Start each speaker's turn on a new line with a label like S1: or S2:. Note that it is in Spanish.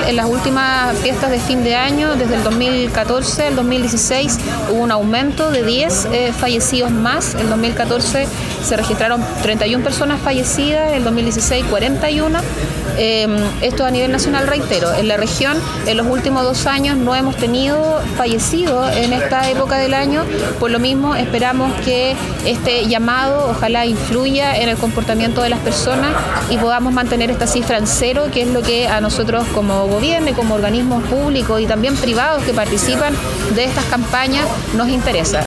S1: en las últimas fiestas de fin de año, desde el 2014 al 2016, hubo un aumento de 10 fallecidos más. En 2014 se registraron 31 personas fallecidas, en 2016 41. Esto a nivel nacional, reitero. En la región, en los últimos 2 años no hemos tenido fallecidos en esta época del año. Por lo mismo, esperamos que este llamado ojalá influya en el comportamiento de las personas y podamos mantener esta cifra en 0, que es lo que a nosotros como gobierno y como organismos públicos y también privados que participan de estas campañas nos interesa.